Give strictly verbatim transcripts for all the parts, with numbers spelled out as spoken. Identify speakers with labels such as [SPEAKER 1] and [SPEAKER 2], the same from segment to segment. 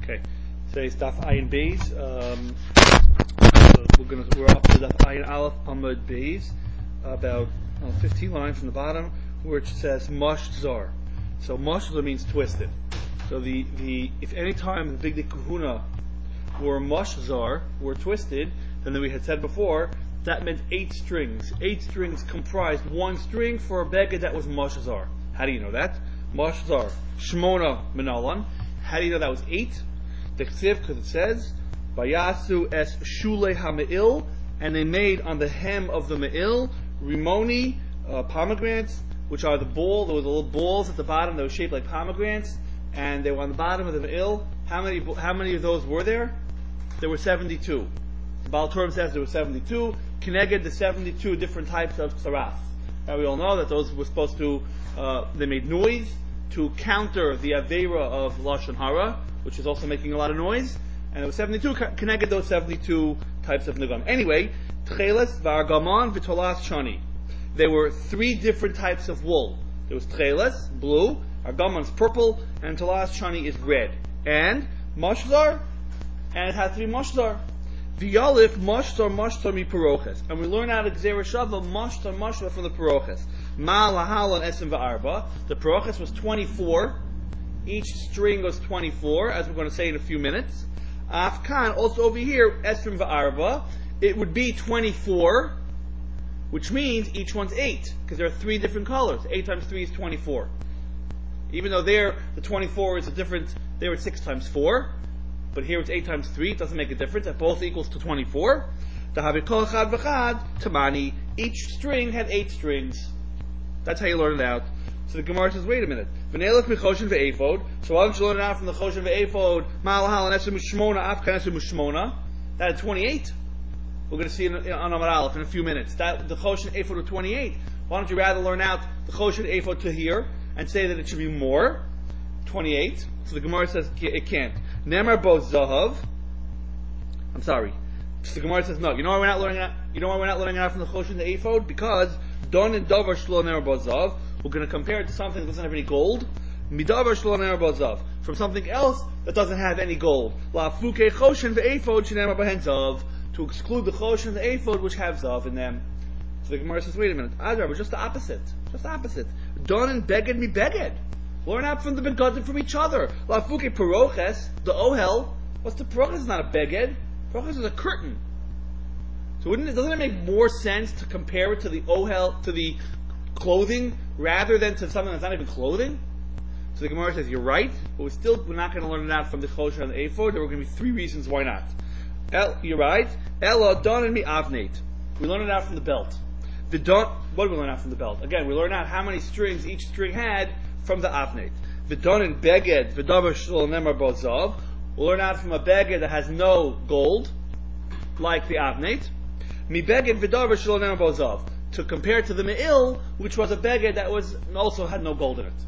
[SPEAKER 1] Okay, today's Daf Ayin Beis. Um, so we're gonna we're up to Daf Ayin Aleph Amud Beis, about uh, fifteen lines from the bottom, which says Mosh Zar. So Mosh Zar means twisted. So the, the if any time the Big Kahuna were Mosh Zar, were twisted, then we had said before that meant eight strings. Eight strings comprised one string for a beged that was Mosh Zar. How do you know that? Mosh Zar Shmona Menalan. How do you know that was eight? The Ksiv, because it says, Bayasu es shule ha-me'il, and they made on the hem of the me'il, rimoni, uh, pomegranates, which are the ball. There were the little balls at the bottom that were shaped like pomegranates, and they were on the bottom of the me'il. How many, how many of those were there? There were seventy-two. The Baal Turim says there were seventy-two. Keneged the seventy-two different types of tzaraf. Now we all know that those were supposed to, uh, they made noise to counter the Aveira of Lashon Hara, which is also making a lot of noise. And there were seventy-two, connected those seventy-two types of Nagam. Anyway, Tcheles, Vargaman, Vitolas, Shani. There were three different types of wool. There was Tcheles, blue, Argaman's purple, and Tolas, Shani is red. And Moshzar, and it has to be Moshzar. V'yalif, Moshzar, Moshzar mi Paroches. And we learn out of Gzera Shava, Moshzar, Moshzar from the Paroches. Ma lahal and esim va'arba. The Paroches was twenty-four. Each string was twenty-four, as we're going to say in a few minutes. Afkan, also over here, Esrim Va'arba, it would be twenty-four, which means each one's eight, because there are three different colors. eight times three is twenty-four. Even though there, the twenty-four is a different, there it's six times four, but here it's eight times three, it doesn't make a difference, that both equals to twenty-four. Dahavikol Chad V'chad, Tamani, each string had eight strings. That's how you learn it out. So the Gemara says, wait a minute. V'nelech michoshen ve'ephod. So why don't you learn it out from the choshen ve'ephod? Ma'alahal and esem u'shmona, afkan esem u'shmona. That is twenty-eight. We're going to see in, in, on Amar Aleph in a few minutes. That the choshen ephod was twenty-eight. Why don't you rather learn out the choshen ephod to here and say that it should be more? twenty-eight. So the Gemara says it can't. Nemar bo zahav. I'm sorry. So the Gemara says no. You know why we're not learning out? You know why we're not learning out from the choshen the ephod? Because don and davar shlo nemar bo zahav. We're going to compare it to something that doesn't have any gold. Midavar shlo nemar bo zahav. From something else that doesn't have any gold. La fuke choshen ve'ephod shenemar bohen zahav. To exclude the choshen and the ephod which have zahav in them. So the Gemara says, wait a minute. Adar, but just the opposite. Just the opposite. Don and beged mi beged. Learn out from the begadim from each other. La fuke paroches, the ohel. What's the paroches? Is not a beged. Paroches is a curtain. So wouldn't it, doesn't it make more sense to compare it to the ohel, to the clothing, rather than to something that's not even clothing? So the Gemara says, you're right, but we're still, we're not going to learn it out from the choshen and the ephod. There are going to be three reasons why not. El, you're right. Ella, don and mi avnate. We learn it out from the belt. The don, what do we learn out from the belt? Again, we learn out how many strings each string had from the avnate. The don and beged, v'davar shlo nemar bo zahav. We'll learn out from a beged that has no gold, like the avnate. Mi beged v'davar shlo nemar bo zahav. To compare to the me'il, which was a beged that was also had no gold in it.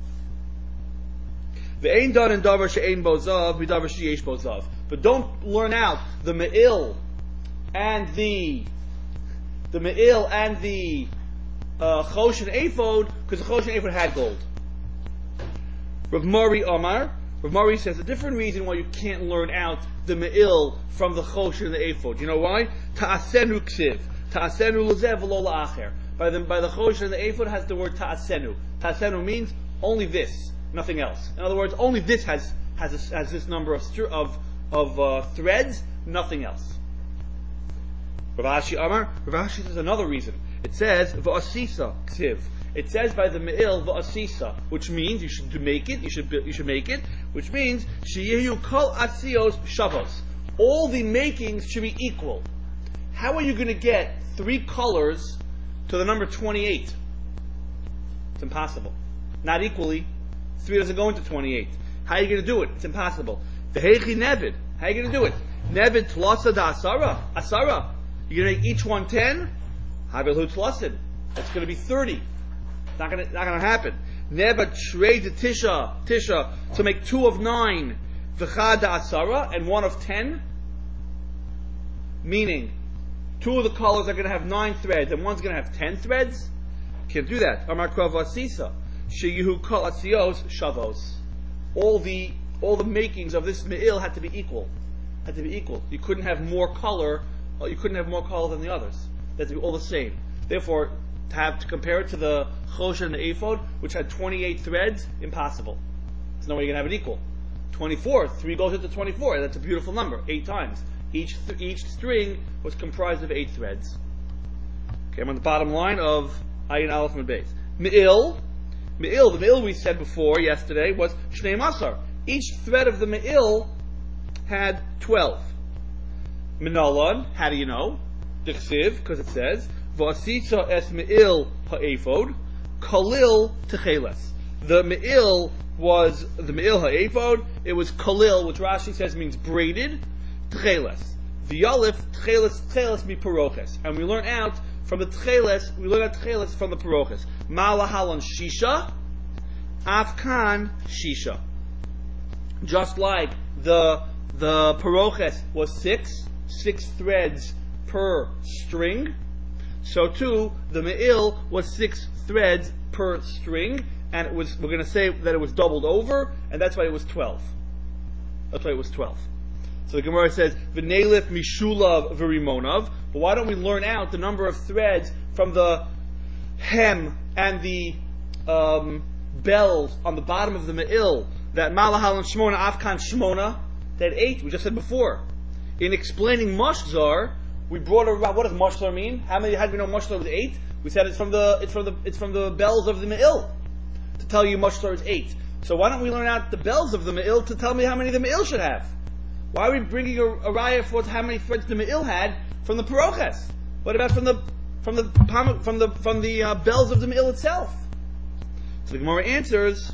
[SPEAKER 1] Ve'ein don and davar she'ein bo zahav, v'davar she'yesh bo zahav. But don't learn out the me'il and the the me'il and the uh, choshen ephod, because the choshen ephod had gold. Rav Mari Omar, Rav Mari says a different reason why you can't learn out the me'il from the choshen and the ephod. You know why? Ta'asenu ksiv. Ta'asenu l'zev v'lo la'acher. By the, by the choshen and the ephod has the word ta'asenu. Ta'asenu means only this, nothing else. In other words, only this has has, a, has this number of of of uh, threads, nothing else. Rav Ashi Amar, Rav Ashi says another reason. It says v'asisa ksiv. It says by the me'il v'asisa, which means you should make it. You should you should make it, which means sheyehu kol asios shavos. All the makings should be equal. How are you going to get three colors to the number twenty-eight? It's impossible. Not equally. Three doesn't go into twenty-eight. How are you going to do it? It's impossible. V'hechi nevid. How are you going to do it? Nevid tlasa da asara. Asara. You're going to make each one ten. Havel tlasid. That's going to be thirty. It's not going to not going to happen. Nevad trade tisha tisha to make two of nine. V'chad da asara and one of ten. Meaning, two of the colors are going to have nine threads and one's going to have ten threads. Can't do that. Amar krav asisa. Sheyehu kol asios shavos. All the all the makings of this me'il had to be equal. Had to be equal. You couldn't have more color. Uh, you couldn't have more color than the others. They had to be all the same. Therefore, to have to compare it to the choshen and the ephod, which had twenty-eight threads, impossible. There's no way you're gonna have it equal. twenty-four, three goes into twenty-four. That's a beautiful number. Eight times. Each th- each string was comprised of eight threads. Okay, I'm on the bottom line of Ayin Aleph and Beis. Me'il, me'il. The me'il we said before yesterday was shnei masar. Each thread of the me'il had twelve. Minalon, how do you know? Dichsiv, because it says v'asitza es me'il ha'ephod kalil techeles. The me'il was the me'il ha'ephod. It was kalil, which Rashi says means braided. Techeles. V'yalif techeles techeles mi paroches. And we learn out from the techeles. We learn out techeles from the paroches. Ma'lahalon shisha, afkan shisha. Just like the the paroches was six, six threads per string, so too the me'il was six threads per string, and it was, we're going to say that it was doubled over, and that's why it was twelve. That's why it was twelve. So the Gemara says, V'neilif mishulav v'rimonov, but why don't we learn out the number of threads from the hem and the um, bells on the bottom of the me'il, that malahal and shmona, afkan shmona, that eight, we just said before. In explaining mashzar, we brought around, what does mashzar mean? How many, how do we know mashzar was eight? We said it's from the, it's from the, it's from the bells of the me'il, to tell you mashzar is eight. So why don't we learn out the bells of the me'il to tell me how many the me'il should have? Why are we bringing a, a raya for how many threads the me'il had from the paroches? What about from the, from the, from the, from the uh, bells of the me'il itself? So the Gemara answers,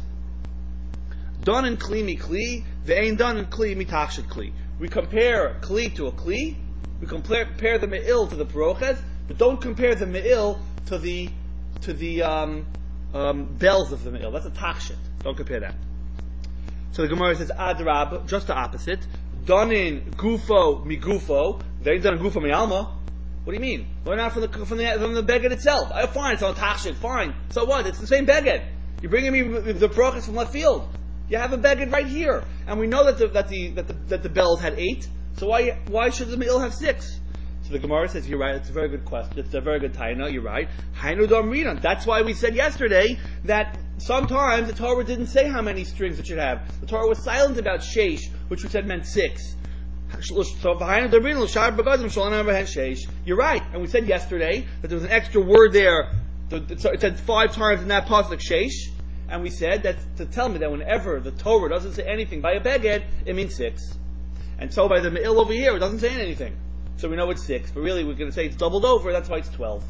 [SPEAKER 1] done in kli mi kli, the ain't done in kli mi tachshit kli. We compare kli to a kli, we compare, compare the me'il to the paroches, but don't compare the me'il to the to the um, um, bells of the me'il. That's a tachshit. Don't compare that. So the Gemara says adrab, just the opposite. Done in gufo mi gufo, they ain't done in gufo mi alma. What do you mean? Learn out from the from the from the beged itself. Oh, fine, it's on tachshit. Fine. So what? It's the same beged. You're bringing me the paroches from left field. You have a beged right here, and we know that the that the that the, that the bells had eight. So why why should the me'il have six? So the Gemara says, you're right. It's a very good question. It's a very good taina. You're right. Hainu dam rinan. That's why we said yesterday that sometimes the Torah didn't say how many strings it should have. The Torah was silent about sheish, which we said meant six. So hainu dam rinan l'shar b'gadim shalom sheish. You're right. And we said yesterday that there was an extra word there. It said five times in that pasuk sheish. And we said that to tell me that whenever the Torah doesn't say anything by a beged, it means six. And so by the me'il over here, it doesn't say anything. So we know it's six. But really, we're going to say it's doubled over, that's why it's twelve.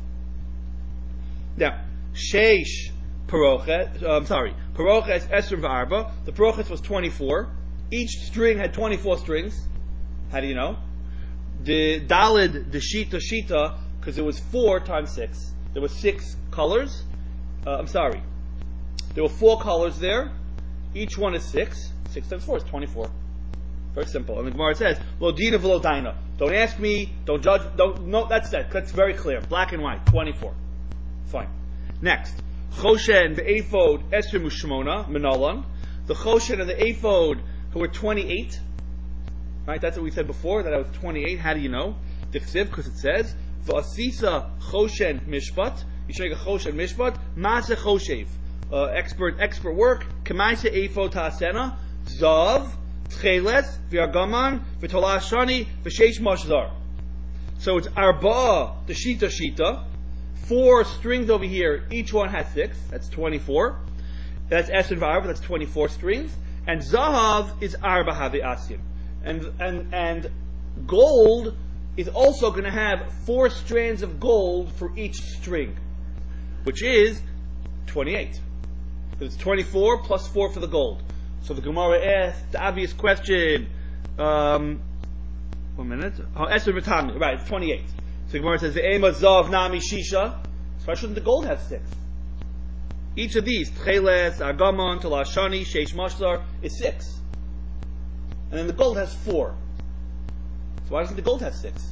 [SPEAKER 1] Now, sheish paroches, uh, I'm sorry, paroches esrim v'arba. The paroches was twenty-four. Each string had twenty-four strings. How do you know? The dalid, the shita, shita, because it was four times six. There were six colors. Uh, I'm sorry. There were four colors there. Each one is six. Six times four is twenty-four. Very simple. And the Gemara says, "Lo dina v'lo daina." Don't ask me. Don't judge. Don't. No, that's that. That's very clear. Black and white. Twenty-four. Fine. Next, choshen the ephod esrim u'shmona menalan. The choshen and the ephod who were twenty-eight. Right. That's what we said before. That I was twenty-eight. How do you know? Dichsiv, because it says v'asisa choshen mishpat. You should make a choshen mishpat. Masa choshev. Uh, expert expert work. Kemaisa ephod ta'asena zav. Tcheles, v'argaman, v'tolah shani, v'sheish mashzar. So it's arba, the shita shita. Four strings over here, each one has six. That's twenty-four. That's es and v'arba, that's twenty-four strings. And zahav is arba havi'asim. And, and, and gold is also going to have four strands of gold for each string, which is twenty-eight. It's twenty-four plus four for the gold. So the Gemara asked the obvious question. Um, one minute. Oh, Esher B'Tami. Right, it's twenty-eight. So the Gemara says, "Ve'ema zav nami shisha." So why shouldn't the gold have six? Each of these, Tcheles, Argamon, Talashani, Sheish Mashzar, is six. And then the gold has four. So why doesn't the gold have six?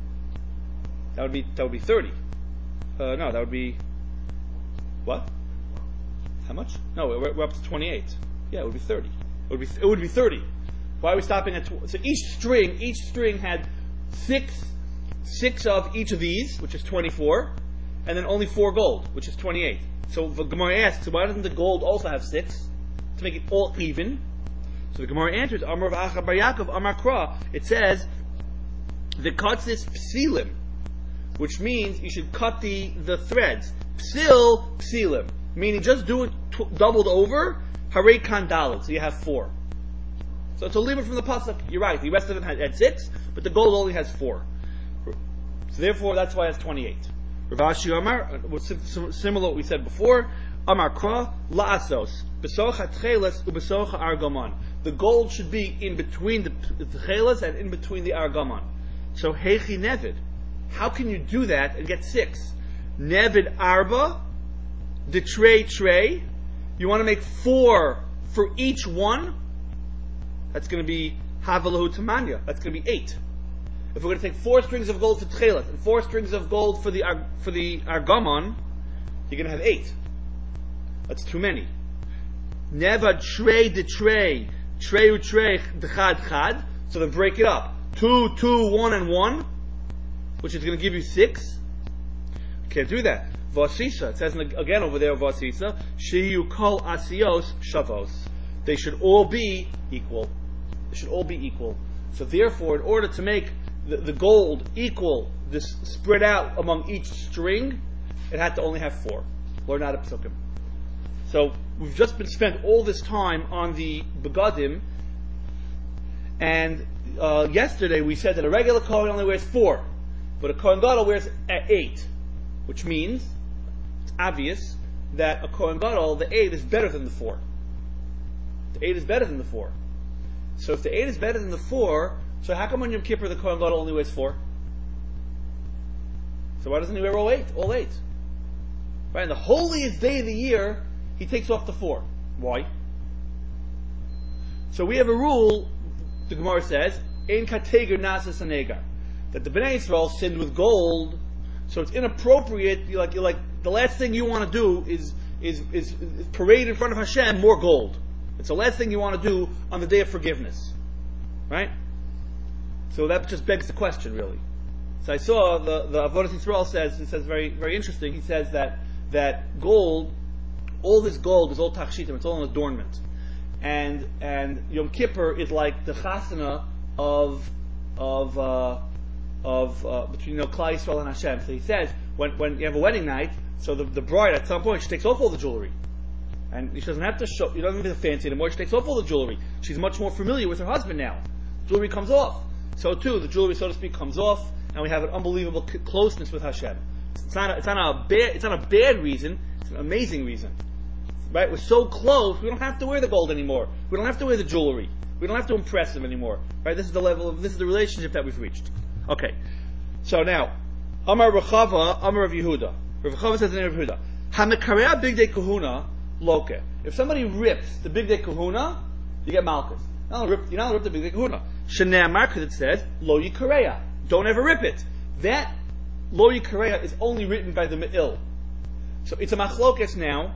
[SPEAKER 1] That would be that would be thirty. Uh, no, that would be what? How much? No, we're, we're up to twenty-eight. Yeah, it would be thirty. It would be, it would be thirty. Why are we stopping at, tw- so each string, each string had six, six of each of these, which is twenty-four, and then only four gold, which is twenty-eight. So the Gemara asks, why doesn't the gold also have six? To make it all even. So the Gemara answers, Amar of Acha Bar Yaakov, Amar Kra. It says, the cuts is psilim, which means you should cut the, the threads. Psil, psilim. Meaning just do it tw- doubled over, Hare kan daled, so you have four. So to leave it from the pasuk, you're right, the rest of it had, had six, but the gold only has four. So therefore, that's why it's twenty-eight. Rav Ashi Amar, similar to what we said before, Amar Kra, la'asos, besocha tcheles ubesocha argamon. The gold should be in between the, the tcheles and in between the argamon. So hechi nevid. How can you do that and get six? Nevid arba, the tray tray. You want to make four for each one? That's going to be havalahu tamanya. That's going to be eight. If we're going to take four strings of gold for tchelet and four strings of gold for the for the argamon, you're going to have eight. That's too many. Neva trey de trey, trey u trey d'chad chad. So then break it up. Two, two, one, and one, which is going to give you six. Can't do that. Vasisa. It says again over there, Vasisa. Sheyu kol asios shavos. They should all be equal. They should all be equal. So therefore, in order to make the, the gold equal, this spread out among each string, it had to only have four. Learn out of psukim. So we've just been spent all this time on the begadim, and uh, yesterday we said that a regular kohen only wears four, but a kohen gadol wears eight, which means it's obvious that a kohen gadol, the eight is better than the four. The eight is better than the four. So if the eight is better than the four, so how come on Yom Kippur the kohen gadol only wears four? So why doesn't he wear all eight? All eight. Right? In the holiest day of the year, he takes off the four. Why? So we have a rule, the Gemara says, Ein kateger nasas anegar, that the Bnei Yisrael sinned with gold, so it's inappropriate. You're like, you're like, the last thing you want to do is, is, is, is parade in front of Hashem more gold. It's the last thing you want to do on the day of forgiveness. Right? So that just begs the question, really. So I saw the, the Avodas Yisrael says, it says very, very interesting, he says that, that gold, all this gold is all tachshitim, it's all an adornment. And, and Yom Kippur is like the chasana of, of, uh, of, uh, between, you know, Klal Yisrael and Hashem. So he says, when, when you have a wedding night, so the, the bride at some point, she takes off all the jewelry. And she doesn't have to show, you don't need to fancy anymore, she takes off all the jewelry. She's much more familiar with her husband now. Jewelry comes off. So too, the jewelry, so to speak, comes off, and we have an unbelievable c- closeness with Hashem. It's not, a, it's not a bad, it's not a bad reason, it's an amazing reason. Right? We're so close, we don't have to wear the gold anymore. We don't have to wear the jewelry. We don't have to impress him anymore. Right? This is the level of, this is the relationship that we've reached. Okay. So now, Amar Rechava, Amar Rav Yehuda. Rav Chava says in Rav Yehuda, HaMekareah Bigdei Kahuna Loke. If somebody rips the Bigdei Kahuna, you get Malchus. You're not rip, you're not rip the Bigdei Kahuna. Shene'amar, because it says, Lo Yikareah. Don't ever rip it. That Lo Yikareah is only written by the Me'il. So it's a machlokes now.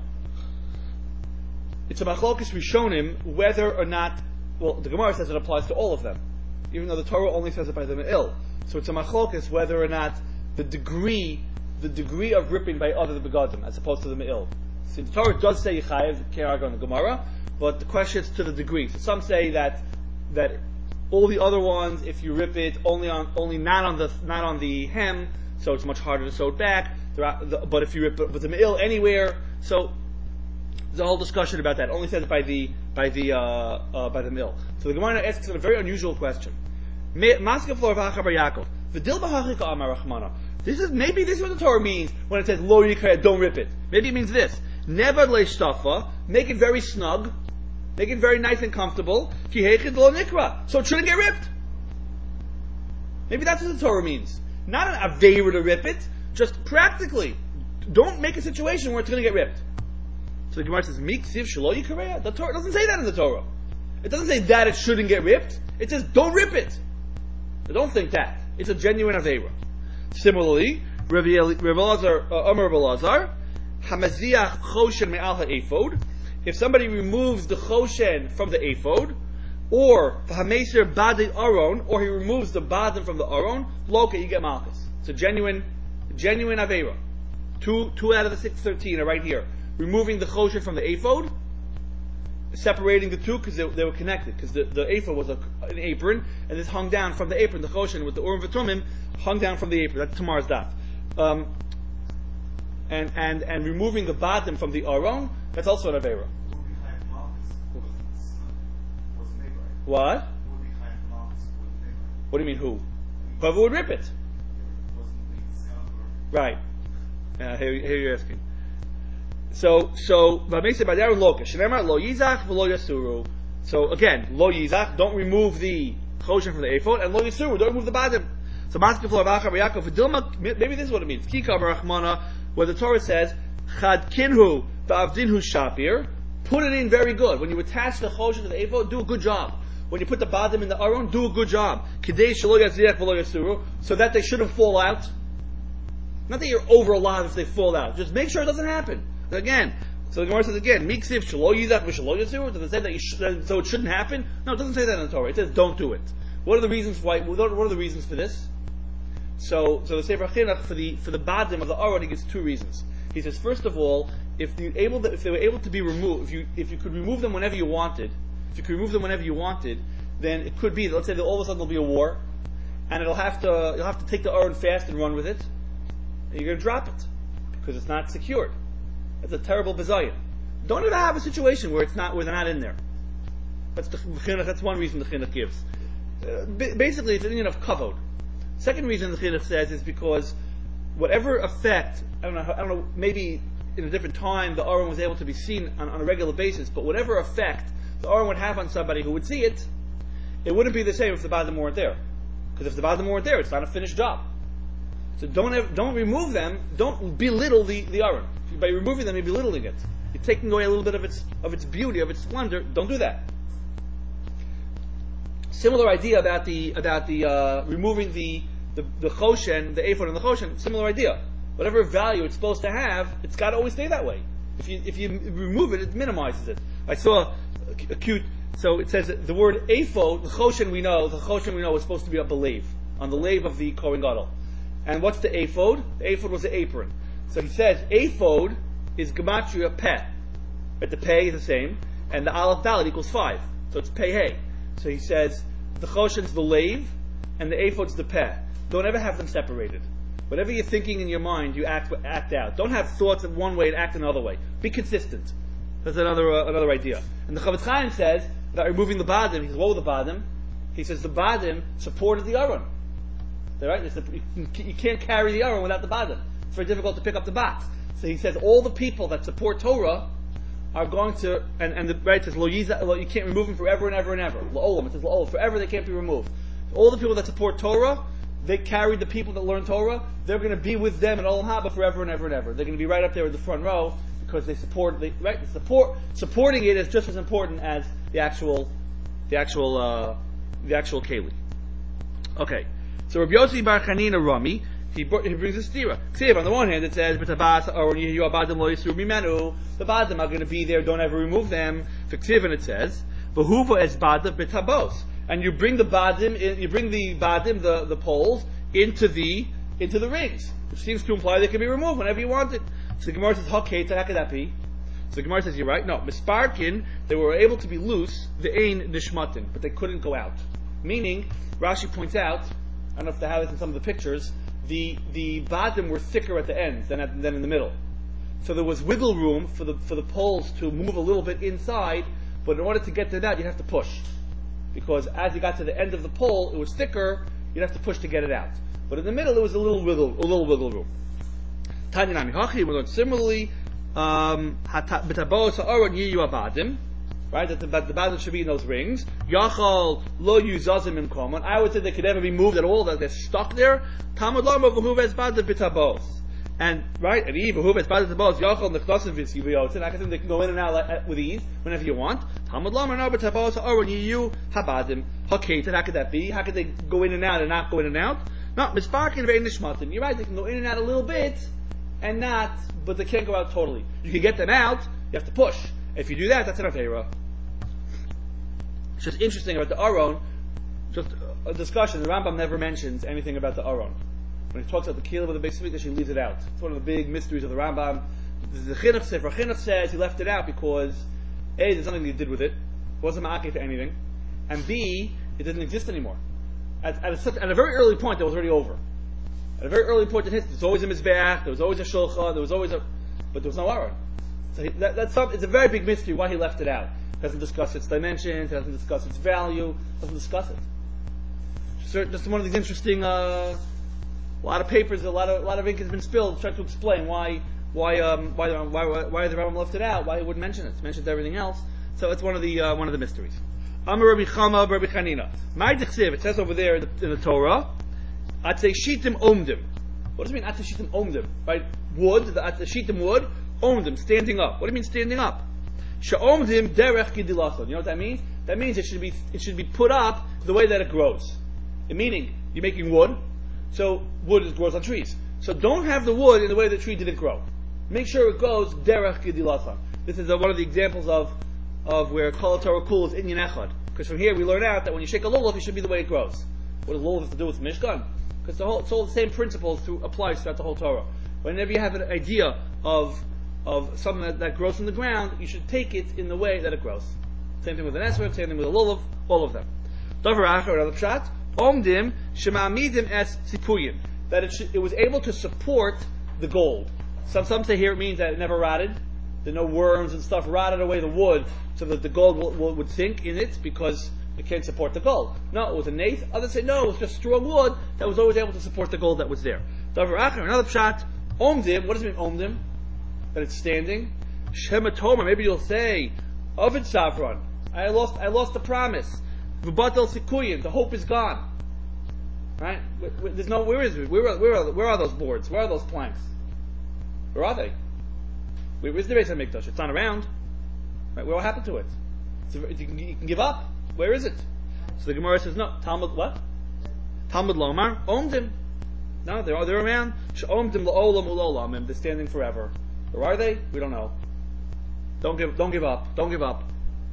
[SPEAKER 1] It's a machlokes Rishonim whether or not, well, the Gemara says it applies to all of them, even though the Torah only says it by the Me'il. So it's a machlokes whether or not the degree, the degree of ripping by other begadim, as opposed to the Me'il. See, the Torah does say Yichayev Kerag on the Gemara, but the question is to the degree. So some say that that all the other ones, if you rip it only on only not on the not on the hem, so it's much harder to sew it back. But if you rip it with the Me'il anywhere, so there's a whole discussion about that. It only says it by the by the uh, uh, by the Me'il. So the Gemara asks a very unusual question. Maska Flor Bar Yaakov. V'dil b'hachika amar Rachmana. This is maybe this is what the Torah means when it says Lo Yikra, don't rip it. Maybe it means this. Never leishtafa, make it very snug, make it very nice and comfortable. Ki heichid lo nikra, so it shouldn't get ripped. Maybe that's what the Torah means. Not an aveira to rip it, just practically. Don't make a situation where it's going to get ripped. So the Gemara says, Mik siv shelo yikareya. The Torah doesn't say that in the Torah. It doesn't say that it shouldn't get ripped. It says don't rip it. So don't think that. It's a genuine aveira. Similarly, Rav Elazar, Amar Rav Elazar, Hamaziach choshen me'al ha'efod. if somebody removes the choshen from the ephod, or the hameser badid aron, or he removes the badim from the aron, loka, you get malchus. It's a genuine, genuine avera. Two, two out of the six thirteen are right here. Removing the choshen from the ephod, separating the two because they, they were connected. Because the, the ephod was a, an apron, and this hung down from the apron. The choshen with the urim v'tumim hung down from the apron. That's tomorrow's daf. Um, and and and removing the badim from the aron, that's also an avera. What? What do you mean who? Whoever would rip it. Right. Uh, here, here you're asking. So, so, so again, lo yizach, don't remove the choshen from the ephod, and lo yisuru, don't remove the badim. So, maybe this is what it means. Where the Torah says, chad kinhu va'avdinhu shapir, put it in very good. When you attach the choshen to the ephod, do a good job. When you put the badim in the aron, do a good job. So that they shouldn't fall out. Not that you're over alive if they fall out. Just make sure it doesn't happen. Again, so the Gemara says again, miksiv shelo yizach v'shelo yasuru. Does it say that you sh- so it shouldn't happen? No, it doesn't say that in the Torah. It says don't do it. What are the reasons why? What are the reasons for this? So, so the Sefer Chinuch for the for the badim of the aron, he gives two reasons. He says, first of all, if you able to, if they were able to be removed, if you if you could remove them whenever you wanted, if you could remove them whenever you wanted, then it could be, let's say that all of a sudden there'll be a war, and it'll have to you'll have to take the aron fast and run with it, and you're going to drop it because it's not secured. That's a terrible bizayon. Don't ever have a situation where it's not where they're not in there. That's the chinuch. That's one reason the chinuch gives. Uh, basically, it's an union of kavod. Second reason the chinuch says is because whatever effect, I don't know, I don't know, maybe in a different time the aron was able to be seen on, on a regular basis, but whatever effect the aron would have on somebody who would see it, it wouldn't be the same if the badim weren't there. Because if the badim weren't there, it's not a finished job. So don't have, don't remove them. Don't belittle the the aron. By removing them, you're belittling it. You're taking away a little bit of its of its beauty, of its splendor. Don't do that. Similar idea about the about the uh, removing the the, the choshen, the ephod and the choshen. Similar idea. Whatever value it's supposed to have, it's got to always stay that way. If you if you remove it, it minimizes it. I saw a, a cute. So it says that the word ephod, the choshen we know, the choshen we know is supposed to be up the lave, on the lave of the Kohen Gadol. And what's the ephod? The ephod was the apron. So he says ephod is gematria peh. But the peh is the same, and the aleph dalet equals five. So it's peh hey. So he says the choshen's the lave, and the ephod's the peh. Don't ever have them separated. Whatever you're thinking in your mind, you act act out. Don't have thoughts in one way and act another way. Be consistent. That's another uh, another idea. And the Chavetz Chaim says that removing the badim, he says, what were the badim? He says the badim supported the aron. Right? It's the, you can't carry the aron without the badim. It's very difficult to pick up the box. So he says all the people that support Torah are going to, and, and the right says lo yiza, lo, you can't remove them forever and ever and ever. Lo it says lo forever they can't be removed. All the people that support Torah, they carry the people that learn Torah. They're going to be with them in Olam Haba forever and ever and ever. They're going to be right up there in the front row because they support. They, right, the support supporting it is just as important as the actual, the actual, uh, the actual keli. Okay. So Rabbi Yossi Bar Chanina Rami, he, brought, he brings a stira. On the one hand, it says, the badim are going to be there, don't ever remove them. And it says, and you bring the badim, in, you bring the badim, the, the poles, into the into the rings, which seems to imply they can be removed whenever you want it. So the Gemara says, "Hakei, how could that be?" So the Gemara says, "You're right. No, misparkin, they were able to be loose, the ein nishmatin, but they couldn't go out." Meaning, Rashi points out, I don't know if they have this in some of the pictures, the the badim were thicker at the ends than at, than in the middle. So there was wiggle room for the for the poles to move a little bit inside, but in order to get to that, you'd have to push. Because as you got to the end of the pole, it was thicker, you'd have to push to get it out. But in the middle, there was a little wiggle, a little wiggle room. Tanya Nami we learned similarly, um, right, that the, that the badim should be in those rings. Yachal lo yuzazim in common. I would say they could never be moved at all, that they're stuck there. Talmud lama v'huves badim bitabos. And, right, and Eve, v'huves badim bitabos, yachal nechnasim v'siviyot. And I can think they can go in and out like, with ease, whenever you want. Talmud lama no bitabos, aron yiyu habadim. Hakait, and how could that be? How could they go in and out and not go in and out? No, misparkin ve'in nishmatim. You're right, they can go in and out a little bit, and not, but they can't go out totally. You can get them out, you have to push. If you do that, that's an Aveira. It's just interesting about the Aron, just a discussion. The Rambam never mentions anything about the Aron. When he talks about the Keilim of the Beis Hamikdash, he leaves it out. It's one of the big mysteries of the Rambam. The Chinuch Sefer Chinuch says he left it out because A, there's nothing he did with it. It wasn't ma'akeh to anything. And B, it didn't exist anymore. At, at, a, such, at a very early point, it was already over. At a very early point in history, there was always a Mizbeach, there was always a Shulcha, there was always a... But there was no Aron. So he, that, that's some, it's a very big mystery why he left it out. He doesn't discuss its dimensions, he doesn't discuss its value, doesn't discuss it. Just, just one of these interesting... Uh, a lot of papers, a lot of a lot of ink has been spilled trying to explain why why um, why why why the Rambam left it out, why he wouldn't mention it. It's mentioned everything else. So it's one of the uh, one of the mysteries. Amar Rabbi Chama, Rabbi Chanina. My Dechsev, it says over there in the, in the Torah, Atzei Shitim Omdim. What does it mean Atzei Shitim Omdim? Right? Wood, the Atzei Shitim wood, Omdim, standing up. What do you mean standing up? Sha'omdim derech gidilason. You know what that means? That means it should be it should be put up the way that it grows. It meaning you're making wood. So wood grows on trees. So don't have the wood in the way the tree didn't grow. Make sure it goes derech gedilasan. This is uh, one of the examples of of where kol Torah kul is inyan echad. Because from here we learn out that when you shake a lulav, it should be the way it grows. What does lulav have to do with Mishkan? Because the whole it's all the same principles to apply throughout the whole Torah. Whenever you have an idea of of something that, that grows from the ground, you should take it in the way that it grows. Same thing with an esrog, same thing with a lulav, all of them. Davar achar, another pshat. Omdim shema'amidim es tzipuyim, that it, sh- it was able to support the gold. Some some say here it means that it never rotted. There no worms and stuff rotted away the wood, so that the gold will, will, would sink in it because it can't support the gold. No, it was a nath. Others say no, it was just strong wood that was always able to support the gold that was there. Davar achar, another pshat. Omdim, what does it mean omdim? That it's standing. Shematoma, maybe you'll say, Ovid Savron, I lost I lost the promise. V'batel sikuyim, the hope is gone. Right? There's no. Where is it? Where are, where are, where are those boards? Where are those planks? Where are they? Where's the Beis Hamikdash? It's not around. Right? What happened to it? It's a, you, can, you can give up. Where is it? So the Gemara says no. Talmud what? Talmud Lomar Omdim. No, they're they're around. She'omdim la'olam u'lolam. They're standing forever. Where are they? We don't know. Don't give. Don't give up. Don't give up.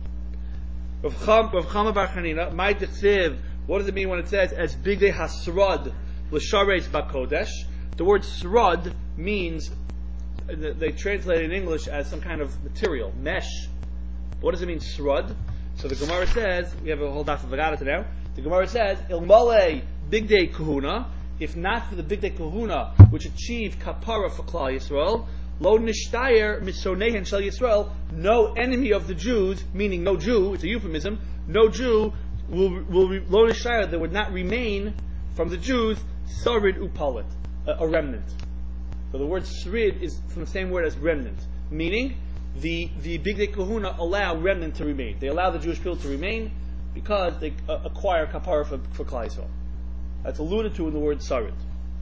[SPEAKER 1] Rav Chama bar Chanina, my Dechsev, what does it mean when it says, as bigdei hasrod l'shareis bakodesh? The word srod means, they translate it in English as some kind of material, mesh. What does it mean, srod? So the Gemara says, we have a whole daf of Agada now, the Gemara says, ilmale bigdei kahuna, if not for the bigdei kahuna, which achieved kapara for Klal Yisrael, Lo nishtayer misonehen shel Yisrael, no enemy of the Jews, meaning no Jew, it's a euphemism, no Jew will, will lo nishtayer, there would not remain from the Jews, sarid upalit, a, a remnant. So the word sarid is from the same word as remnant, meaning the, the bigdei kahuna allow remnant to remain. They allow the Jewish people to remain because they uh, acquire kapara for, for Klal Yisrael. That's alluded to in the word sarid.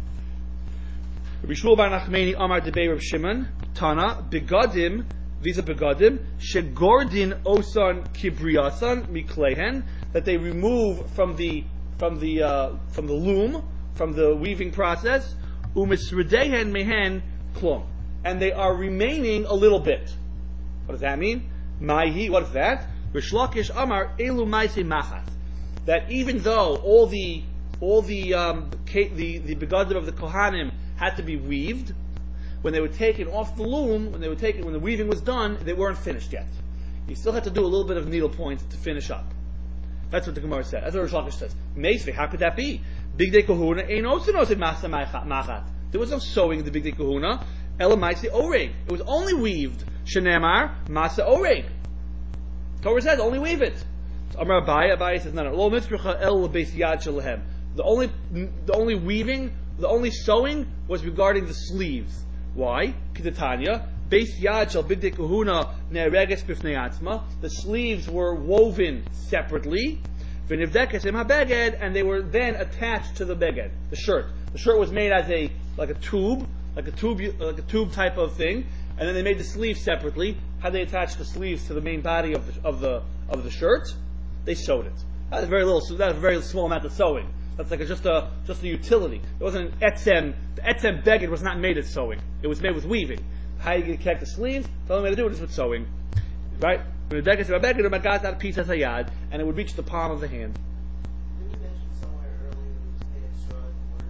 [SPEAKER 1] Rabbi Shmuel bar Nachmani Amar Debei Reb Shimon Tana Begadim, these are Begadim Shegordin Osan Kibriyasan Miklehen, that they remove from the from the uh, from the loom, from the weaving process, Umisridehen Mehen Klum, and they are remaining a little bit. What does that mean? Maihi, what is that? Rish Lakish Amar Elu Maisi Machat, that even though all the all the um, the the Begadim of the Kohanim had to be weaved, when they were taken off the loom, when they were taken, when the weaving was done, they weren't finished yet. You still had to do a little bit of needle points to finish up. That's what the Gemara said. That's what Rish Lakish says. Meisvei, how could that be? Bigdei kahuna ein also knows masa machat. There was no sewing in the bigdei kahuna. Elamaisi oreg. It was only weaved. Shenemar masa oreg. Torah says only weave it. So Amar Abaye, Abaye says no, no. Lo mitzricha el lebeis yad shelehem. The only, the only weaving, the only sewing was regarding the sleeves. Why? Kitatanya, Beis Yad shel Bigdei Kahuna ne'ereges b'fnei atzma. The sleeves were woven separately. V'nivdekes im habeged, and they were then attached to the beged, the shirt. The shirt was made as a like a tube, like a tube, like a tube type of thing, and then they made the sleeves separately. How they attached the sleeves to the main body of the of the of the shirt? They sewed it. That was very little. That was a very small amount of sewing. That's like a, just a just a utility. It wasn't an etzem. The etzem beged was not made as sewing. It was made with weaving. How you get the sleeves? The only way to do it is with sewing. Right? And it would reach the palm of the hand.
[SPEAKER 2] Did you mention somewhere earlier it was extra word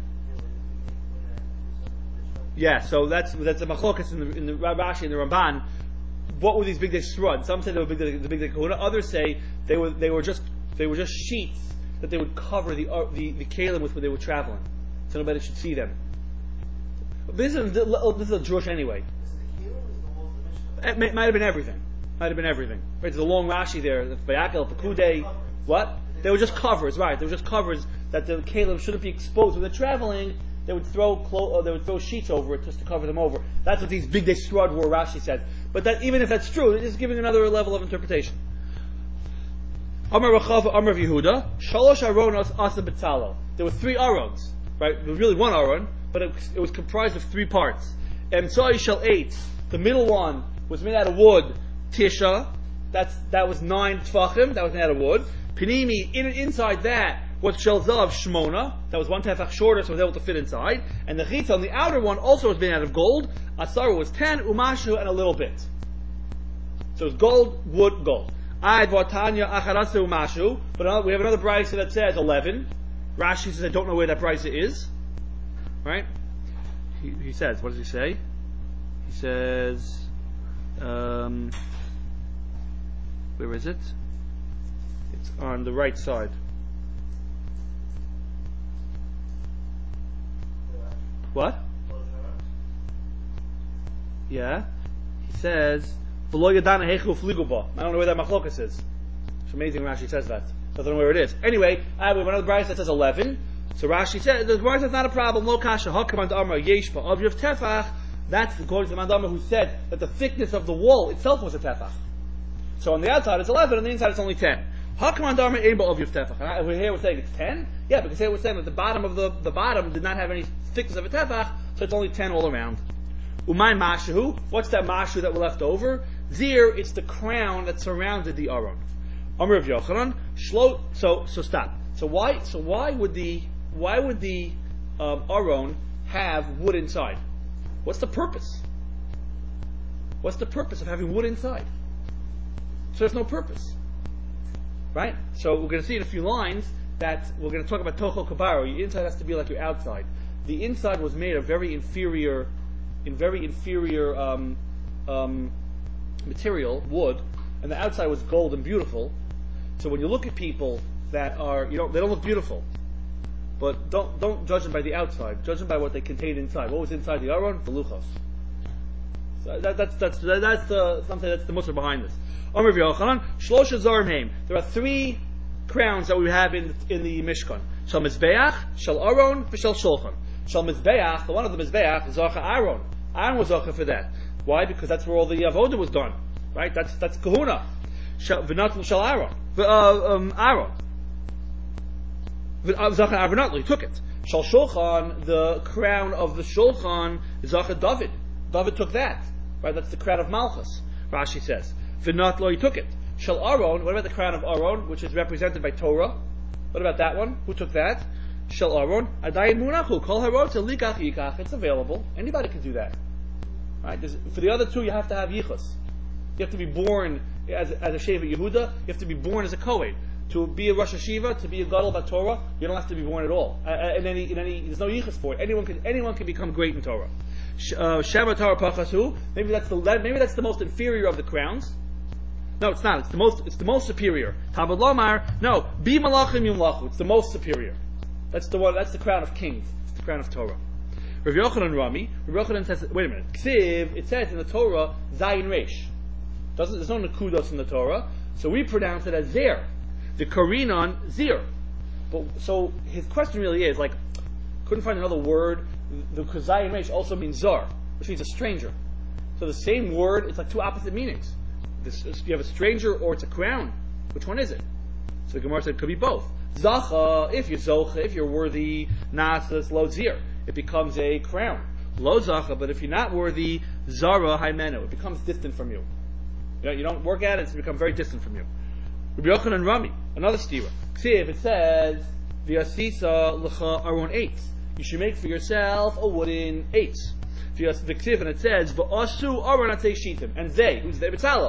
[SPEAKER 1] Yeah, so that's that's a machlokas in the in the Rashi and the Ramban. What were these big day srud? Some say they were big day, the big day kahuna. Others say they were they were just they were just sheets that they would cover the uh, the the kalim with when they were traveling, so nobody should see them. This is this is a drush anyway. It may, might have been everything. Might have been everything. Right? There's a long Rashi there. The Vayakel, Pekude. What? They were just covers, right? They were just covers that the kalim shouldn't be exposed when they're traveling. They would throw clo- uh, they would throw sheets over it just to cover them over. That's what these big day strud were. Rashi said. But that even if that's true, it's giving another level of interpretation. Amar Rachava, Amar Yehuda, Shalosh Aronos Asa B'Tzalo. There were three arons, right? There was really one aron, but it, it was comprised of three parts. Emtzai Shel Eight. The middle one was made out of wood. Tisha. That's that was nine tefachim. That was made out of wood. Pinimi. In inside that was Shel Zav Shmona. That was one tefach shorter, so it was able to fit inside. And the chitza on the outer one also was made out of gold. Asara was ten, umashu, and a little bit. So it was gold, wood, gold. Ayd Vatanya Acharasa umashu. But another, we have another brisa that says eleven. Rashi says, I don't know where that brisa is. Right? He, he says, what does he say? He says, um, where is it? It's on the right side. What? Yeah. He says, V'lo yadana heichu fligu ba. I don't know where that machlokas is. It's amazing Rashi says that. So I don't know where it is. Anyway, I have another brayso that says eleven. So Rashi says, the brayso is not a problem. Lo kasha hakamand amar yesh ba avyav tefach. That's according to the Mandama who said that the thickness of the wall itself was a tefach. So on the outside it's eleven, on the inside it's only ten. Hakamand amar ein ba avyav tefach. And over here we're saying it's ten? Yeah, because here we're saying that the bottom of the, the bottom did not have any thickness of a tefach, so it's only ten all around. Umay mashu, what's that mashu that were left over? Zir, it's the crown that surrounded the aron. Amr of Yochanan, shlo. So so stop. So why so why would the why would the um, aron have wood inside? What's the purpose? What's the purpose of having wood inside? So there's no purpose, right? So we're going to see in a few lines that we're going to talk about tocho kabaro. Your inside has to be like your outside. The inside was made of very inferior, in very inferior um, um, material, wood, and the outside was gold and beautiful. So when you look at people that are, you know, they don't look beautiful, but don't don't judge them by the outside. Judge them by what they contained inside. What was inside the aron? The luchos. So that, that's that's that, that's the something that's the musar behind this. Amar v'Yochanan, shlosha zarim heim. There are three crowns that we have in in the Mishkan. Shal mizbeach, shal aron, v'shal shulchan. Shal mizbeach, the one of the mizbeach is zacha aron. Aaron was zacha for that. Why? Because that's where all the avoda was done. Right? That's that's kahuna. V'natl shal aron. Um, Aaron. Zacha Avnatli, he took it. Shal Shulchan, the crown of the Shulchan, Zacha David. David took that. Right? That's the crown of Malchus. Rashi says. V'natlo, he took it. Shal Aaron, what about the crown of Aaron, which is represented by Torah? What about that one? Who took that? Shal Aaron, Adayin Munachu, Kol Harotza, Likach Yikach. It's available. Anybody can do that. Right? There's, for the other two, you have to have Yichus. You have to be born as, as a Sheva Yehuda. You have to be born as a Kohen. To be a Rosh Hashiva, to be a Gadol Torah, you don't have to be born at all. Uh, in any, in any, there's no yichus for it. Anyone can, anyone can become great in Torah. Shema Torah Pachasu. Maybe that's the, maybe that's the most inferior of the crowns. No, it's not. It's the most, it's the most superior. Talmud Lomar. No, Bi Malachim Yumlachu. It's the most superior. That's the one. That's the crown of kings. It's the crown of Torah. Rav Yochanan Rami. Rav Yochanan says, wait a minute. Ksiv. It says in the Torah Zayin Reish. Doesn't there's no Nakudos in the Torah, so we pronounce it as Zer. The Korinon Zir. But so his question really is like, couldn't find another word. The Zayin Reish also means Zar, which means a stranger. So the same word, it's like two opposite meanings. This, you have a stranger or it's a crown. Which one is it? So the Gemara said it could be both. Zacha, if you're Zocha, if you're worthy, Nasas, Lo Zir, it becomes a crown. Lo Zacha, but if you're not worthy, Zara Haimenu, it becomes distant from you. You know, you don't work at it, it's become very distant from you. Rabbi Yochanan Rami, another stira. Ksiv, it says, V'yasisa l'cha aron eights. You should make for yourself a wooden eights. The Ksiv, and it says, V'asu aron atzei shitim. And they, who's they? Betzalel.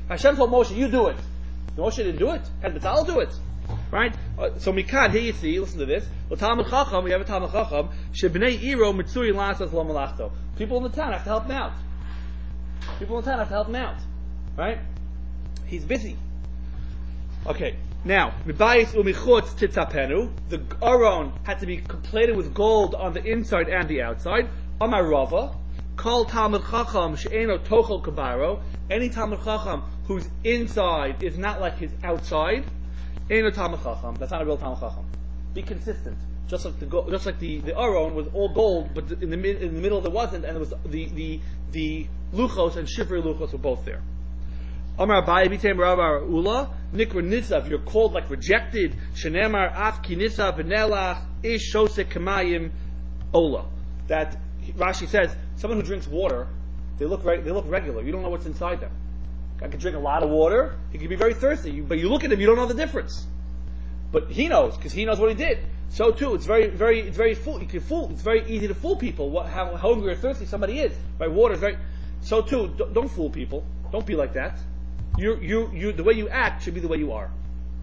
[SPEAKER 1] Hashem told Moshe, you do it. Moshe didn't do it. Had Betzalel do it. Right? Uh, so Mikad, here you see, listen to this. The Talmud Chacham, we have a Talmud Chacham, Shebnei Iro Mitzuri Lasas Lo Malachto. People in the town have to help him out. People in the town have to help him out. Right? He's busy. Okay. Now, Mibayis Umichutz Titzapenu. The Aron had to be plated with gold on the inside and the outside. Amar Rava. Kol Talmud Chacham She'eno Tochel Kabaro. Any Talmud Chacham whose inside is not like his outside. Eno Talmud Chacham. That's not a real Talmud Chacham. Be consistent. Just like the go- just like the, the Aron was all gold, but in the mid- in the middle there wasn't, and it was the the the Luchos and Shivri Luchos were both there. Amar Abaye Bitem Rabar Ula Nikra Nisav. You're called like rejected. Shenemar Af Ki Nisav V'Nelach Ish Shosek Kamayim Ola. That Rashi says someone who drinks water, they look re- they look regular. You don't know what's inside them. I could drink a lot of water. He could be very thirsty, but you look at him, you don't know the difference. But he knows because he knows what he did. So too, it's very, very, it's very fool. You can fool. It's very easy to fool people. What, how hungry or thirsty somebody is. Right? Water is very. So too, don't, don't fool people. Don't be like that. You, you, you. The way you act should be the way you are.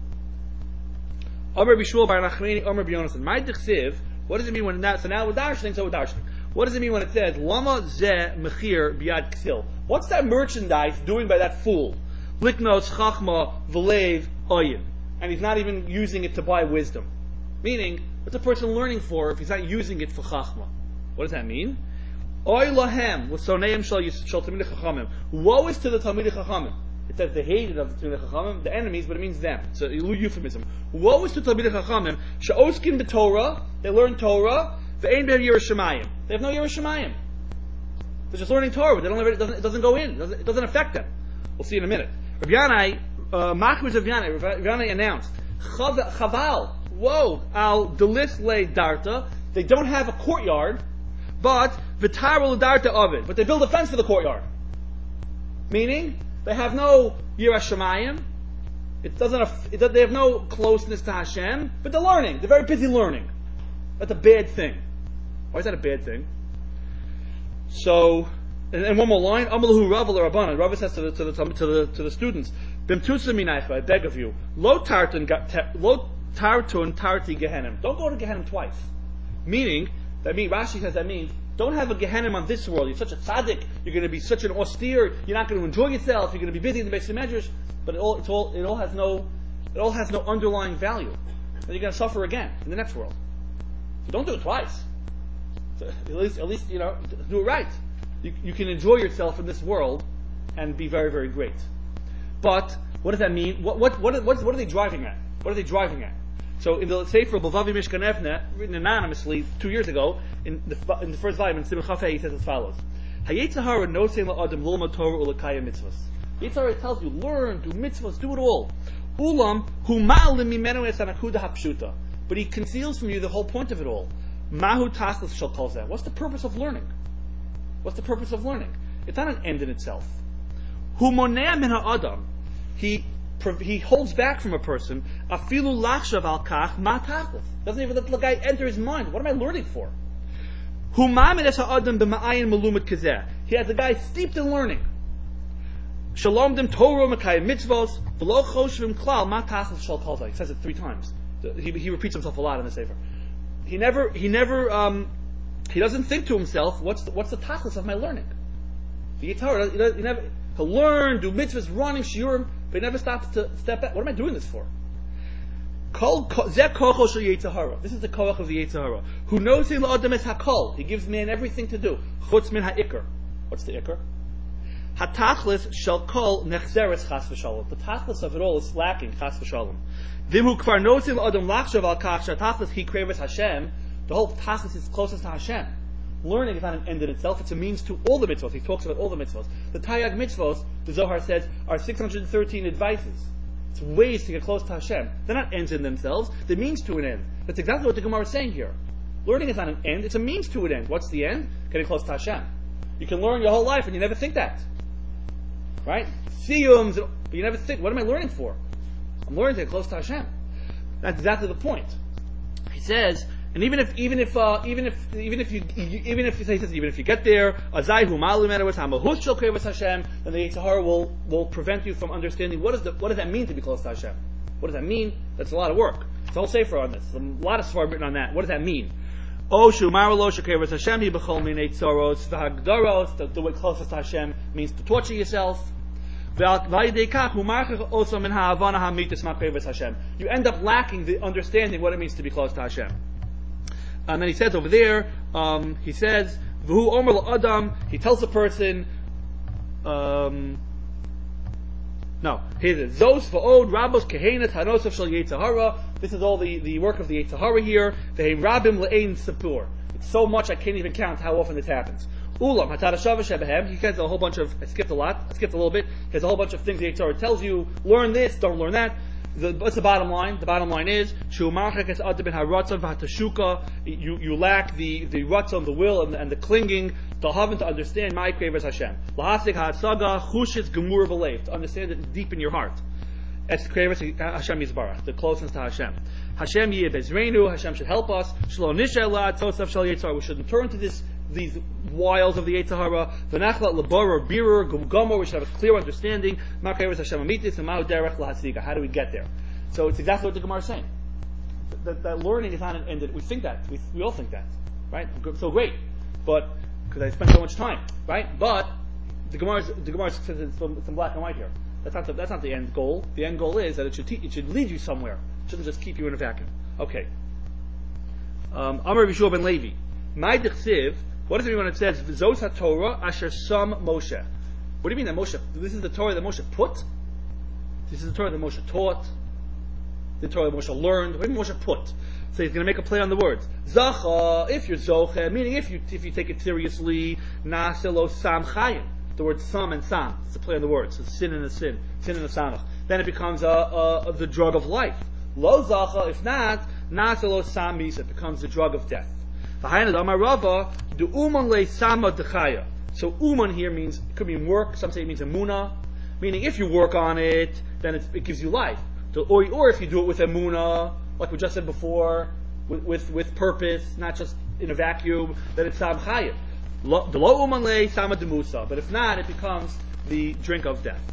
[SPEAKER 1] Amar Bishul Bar Nachmani Amar B'Yonasan. My dichsiv. What does it mean when that? So now we're darshaning. So we're darshaning. What does it mean when it says Lama Zeh Mechir Biad Ksil? What's that merchandise doing by that fool? Liknos Chachma V'Lev Oyin, and he's not even using it to buy wisdom. Meaning, what's a person learning for if he's not using it for Chachma? What does that mean? Oy lahem v'soneim shel Talmidei Chachamim. Woe is to the Talmidei Chachamim. It says the hated of the Talmidei Chachamim, the enemies, but it means them. It's a euphemism. Woe is to Talmidei Chachamim she'oskin b'Torah. They learn Torah. Ve'ein be'er Yerushalayim. They have no Yerushalayim. They're just learning Torah. They don't have it, it, doesn't, it doesn't go in. It doesn't, it doesn't affect them. We'll see in a minute. Rav Yanai, Machmir of Yanai, Rav Yanai announced, Chaval, whoa, al delis le darta. They don't have a courtyard, but v'tarul darta of it. But they build a fence for the courtyard. Meaning, they have no Yerushalayim. It doesn't. It, they have no closeness to Hashem, but they're learning. They're very busy learning. That's a bad thing. Why is that a bad thing? So, and, and one more line. Amalahu Rav Rabbanan. Rav says to the to the to the, to the students, "Bimtusa minaycha, I beg of you, lo tartun lo tartun tarti gehenim. Don't go to Gehenim twice." Meaning, that means Rashi says that means don't have a Gehenim on this world. You're such a tzaddik. You're going to be such an austere. You're not going to enjoy yourself. You're going to be busy in the Beis Medrash. But it all it's all it all has no it all has no underlying value. And you're going to suffer again in the next world. So don't do it twice. So at least, at least you know, do it right. You, you can enjoy yourself in this world and be very, very great. But what does that mean? What what what, what, what are they driving at? What are they driving at? So in the Sefer Bavavi Mishkan Evne, written anonymously two years ago, in the in the first volume in Simon Chafei, he says as follows: Hayetzahara no sein la'adam lilma Torah ulakaya mitzvahs. Yetzahara tells you, learn, do mitzvahs, do it all. Ulam hu ma'alim mimenu es anakuda hapshuta. But he conceals from you the whole point of it all. Mahu taslas shel kol zeh. What's the purpose of learning? What's the purpose of learning? It's not an end in itself. Hu monea min ha'adam. He he holds back from a person. Afilu lachshav al kach ma taslas. Doesn't even let the guy enter his mind. What am I learning for? Hu ma'amid es ha'adam b'ma'ayin malumit kazeh. He has a guy steeped in learning. Shalom dem Torah mekayim mitzvos v'lo choshvim klal ma taslas shel kol zeh. He says it three times. He, he repeats himself a lot in the Sefer. He never, he never, um, he doesn't think to himself, what's the, what's the tachlis of my learning? The Yitzhar, he, does, he never, he'll learn, do mitzvahs, running, shiurim, but he never stops to step back. What am I doing this for? This is the koach of the Yitzhar, who knows he la'adam es hakol. He gives man everything to do. Chutz min ha'ikr. What's the ikr? Hatachlis shall kol nechzeres chas v'shalom. The tachlis of it all is lacking, chas v'shalom. V'hu kvar nosim adam lachshav al kach shatachlis he craves Hashem. The whole tachlis is closest to Hashem. Learning is not an end in itself; it's a means to all the mitzvot. He talks about all the mitzvot. The Taryag mitzvot, the Zohar says, are six hundred thirteen advices. It's ways to get close to Hashem. They're not ends in themselves; they're means to an end. That's exactly what the Gemara is saying here. Learning is not an end; it's a means to an end. What's the end? Getting close to Hashem. You can learn your whole life and you never think that. Right? Siyums, but you never think, what am I learning for? I'm learning to get close to Hashem. That's exactly the point. He says, And even if, even if, uh, even if, even if you, even if he says, even if you get there, azayhu malu menawes hamahus shel krevas Hashem, then the Yetzer Hara will will prevent you from understanding what is the what does that mean to be close to Hashem. What does that mean? That's a lot of work. It's a whole sefer on this. A lot of svar written on that. What does that mean? Oh, shumar lo shel krevas Hashem hi b'chol minei tzoros v'hagdaros. The way closest to Hashem means to torture yourself. You end up lacking the understanding what it means to be close to Hashem. And then he says over there, um, he says, V'hu omer l'adam, he tells the person, um, no, he says, Zos v'od rabos kehenet hanosav shel Yetzer Hara. This is all the, the work of the Yetzer Hara here. V'heim rabim le'ein sapur. It's so much I can't even count how often this happens. Ulam hatada shava shebehem. He has a whole bunch of. I skipped a lot. I skipped a little bit. He has a whole bunch of things the Yetzer Hara tells you. Learn this. Don't learn that. The, what's the bottom line? The bottom line is you you lack the the ratzon, the will, and, and the clinging to having to understand my krevas Hashem. Lahasik ha'asaga chushis gemur b'leiv, to understand it deep in your heart. It's krevas Hashem Yisbarach, the closeness to Hashem. Hashem yeh bezreinu. Hashem should help us. Shlo nisha la tosav shel Yetzer Hara. We shouldn't turn to this. These wiles of the Yetzer Hara, v'nachlat lebara birur gumgamo. We should have a clear understanding. Ma krevas Hashem amitis and ma'u derech lahasiga. How do we get there? So it's exactly what the Gemara is saying. That, that learning is not an end. We think that. We, we all think that, right? So great, but because I spent so much time, right? But the Gemara, the Gemara says it's some, some black and white here. That's not the, that's not the end goal. The end goal is that it should te- it should lead you somewhere. It shouldn't just keep you in a vacuum. Okay. Um, Amar Yeshua ben Levi. My dechsiv. What does it mean when it says Zos HaTorah Asher Sam Moshe? What do you mean that Moshe? This is the Torah that Moshe put. This is the Torah that Moshe taught. The Torah that Moshe learned. What do you mean Moshe put? So he's going to make a play on the words. Zacha, if you're Zocha, meaning if you if you take it seriously, Naselo Sam Chayim. The word Sam and Sam. It's a play on the words. It's sin and a sin. Sin and a samach. Then it becomes a, a, a, the drug of life. Lo Zacha, if not, Naselo Sam Misa. It becomes the drug of death. So uman here means, it could mean work, some say it means emuna, meaning if you work on it, then it's, it gives you life. Or, or if you do it with emuna, like we just said before, with, with, with purpose, not just in a vacuum, then it's sam chayim. The lo uman le sama demusa, but if not, it becomes the drink of death.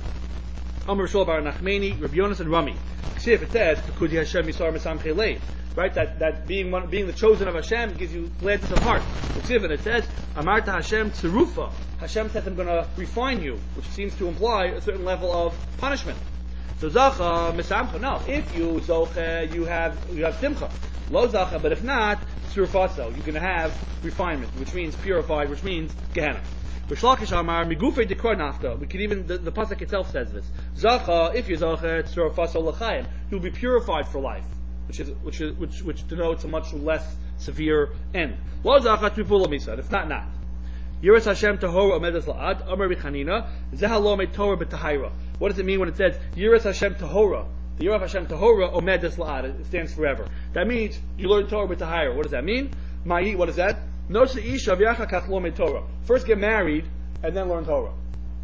[SPEAKER 1] Amar Shol bar Nachmani, Rabbi Yonas and Rami. See if it says, Kudi Hashem Yisar Mesam Chelev. Right, that, that being one, being the chosen of Hashem gives you gladness of heart. And it says, Amarta Hashem Tzerufa. Hashem says, I'm going to refine you, which seems to imply a certain level of punishment. So Zacha Mesamcha. No, if you Zocha, you have you have Simcha. Lo Zacha, but if not, Tzerufaso. You're going to have refinement, which means purified, which means Gehenna. B'shlakish Amar Migufe Dekor Nafta. We can even the, the pasuk itself says this. Zacha, if you Zocha, Tzerufaso L'chaim, you'll be purified for life. Which is which is which which denotes a much less severe end. Lo zachat pipula misad. If not, not. Yiras Hashem tahora omedas la'ad. Amar b'chanina zehalom Torah b'tahira. What does it mean when it says Yiras Hashem tahora? The Yiras Hashem tahora omedas la'ad. It stands forever. That means you learn Torah b'tahira. What does that mean? Ma'i. What is that? No sheisha v'yacha kach lo Torah. First get married and then learn Torah.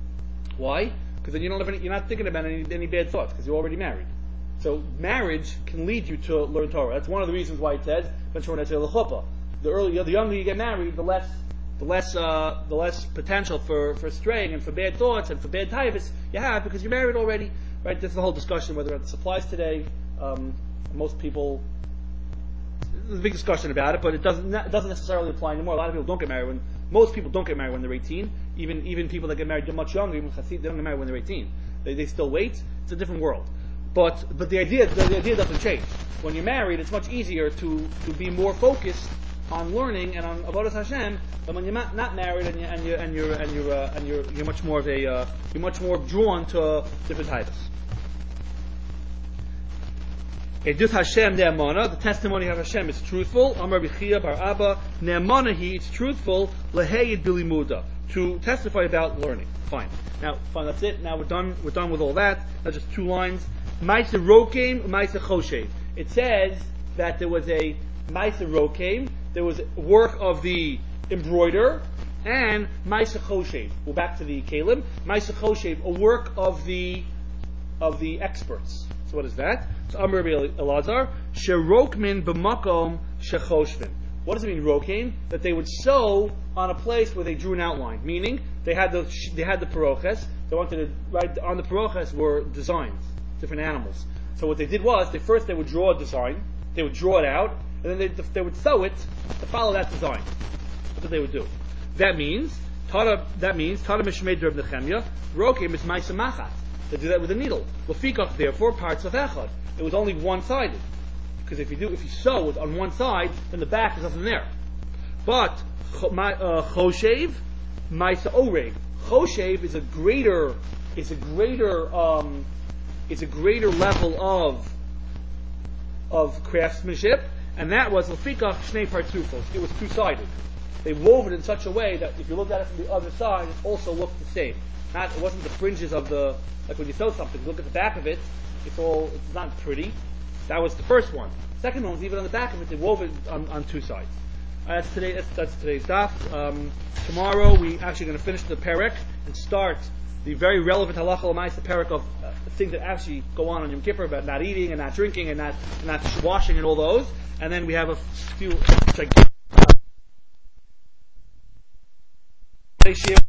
[SPEAKER 1] Why? Because then you don't have any, you're not thinking about any, any bad thoughts because you're already married. So marriage can lead you to learn Torah. That's one of the reasons why it says the earlier, the younger you get married, the less, the less, uh, the less potential for, for straying and for bad thoughts and for bad taivas you have because you're married already. Right? This is the whole discussion whether it applies today. Um, most people, there's a big discussion about it, but it doesn't it doesn't necessarily apply anymore. A lot of people don't get married when most people don't get married when they're eighteen. Even even people that get married much younger, even Chassid, they don't get married when they're eighteen. They they still wait. It's a different world. But but the idea the, the idea doesn't change. When you're married, it's much easier to, to be more focused on learning and on avodas Hashem than when you're not, not married and you and you and you're and you're uh, and you're you're much more of a uh, you're much more drawn to different types. Edus Hashem ne'emana, the testimony of Hashem is truthful. Amar B'chia bar Abba ne'emana he it's truthful leheyid bilimuda, to testify about learning. Fine. Now, fine. That's it. Now we're done. We're done with all that. That's just two lines. Ma'ase rokeim, ma'ase choshev. It says that there was a ma'ase rokeim, there was work of the embroider, and ma'ase choshev. We're back to the kalim. Ma'ase choshev, a work of the of the experts. So what is that? So Amar Rabbi Elazar, sherokmin b'makom shechoshvin. What does it mean, rokain? That they would sew on a place where they drew an outline. Meaning, they had the they had the paroches. They wanted to write on the paroches were designs, different animals. So what they did was, they first they would draw a design, they would draw it out, and then they they would sew it to follow that design. That's what they would do. That means Tara. That means Tara Mishmei Reb Nechemia. Rokain is Ma'aseh Machat. They do that with a needle. Lefikach, therefore, parts of echad. It was only one-sided. Because if you do, if you sew it on one side, then the back is nothing there. But choshev, ma'aseh oreg. Choshev is a greater, is a greater, um, is a greater level of of craftsmanship, and that was lefikach shnei partzufos. It was two-sided. They wove it in such a way that if you looked at it from the other side, it also looked the same. Not, it wasn't the fringes of the, like when you sew something, you look at the back of it, it's all, it's not pretty. That was the first one. Second one was even on the back of it, they wove it on, on two sides. Uh, that's today. That's, that's today's daf. Um, tomorrow we actually going to finish the perek and start the very relevant halacha l'mais, the perek of uh, things that actually go on on Yom Kippur about not eating and not drinking and not and not washing and all those. And then we have a few. Like,